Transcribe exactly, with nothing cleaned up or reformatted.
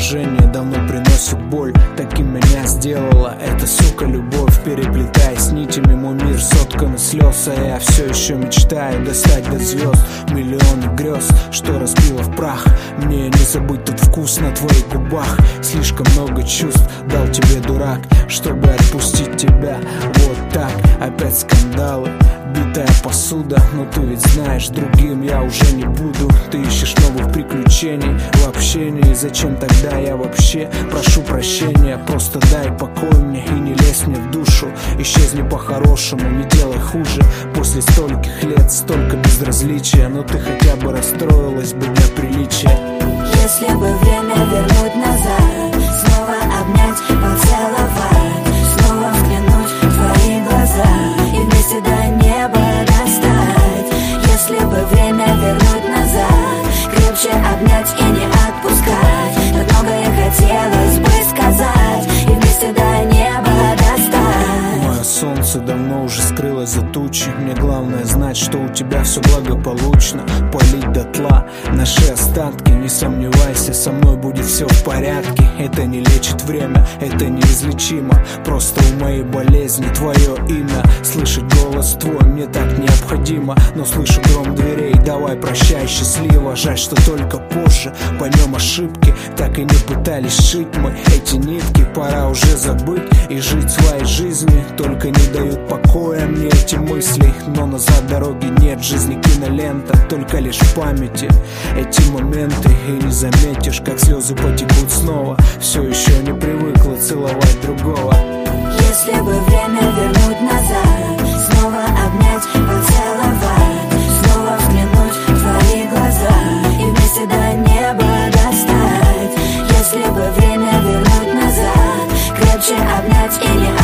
Воображение давно приносит боль, таким меня сделала эта сука любовь. Переплетаясь нитями, мой мир соткан из слез, а я все еще мечтаю достать до звезд миллионы грез, что разбила в прах. Мне не забыть тот вкус на твоих губах. Слишком много чувств дал тебе дурак, чтобы отпустить тебя вот так. Опять скандалы, битая посуда, но ты ведь знаешь, другим я уже не буду. Ты ищешь новых приключений в общении. Зачем тогда я вообще прошу прощения? Просто дай покой мне и не лезь мне в душу. Исчезни по-хорошему, не делай хуже. После стольких лет столько безразличия, но ты хотя бы расстроилась бы для приличия. Если бы время вернуть назад, снова обнять, поцеловать, снова взглянуть в твои глаза и вместе до неба достать. Если бы время вернуть назад, крепче обнять и не отпускать. Так многое хотелось бы сказать и вместе до неба достать. Мое солнце давно уже скрылось за тучи. Мне главное знать, что у тебя все благополучно. Полить дотла наши остатки. Не сомневайся, со мной будет все в порядке. Это не лечит время, это неизлечимо. Просто у моей болезни твое имя. Слышать голос твой мне так необходимо. Но слышу гром дверей, давай прощай счастливо. Жаль, что только позже поймем ошибки. Так и не пытались шить мы эти нитки. Пора уже забыть и жить своей жизнью. Только не дают покоя мне эти мысли. Но назад дороги нет, в жизни кинолента, только лишь в памяти эти моменты. И не заметишь, как слезы потекут снова. Все еще не привыкла целовать другого. Если бы время вернуть назад, снова обнять, поцеловать, снова взглянуть в твои глаза и вместе до неба достать. Если бы время вернуть назад, крепче обнять и не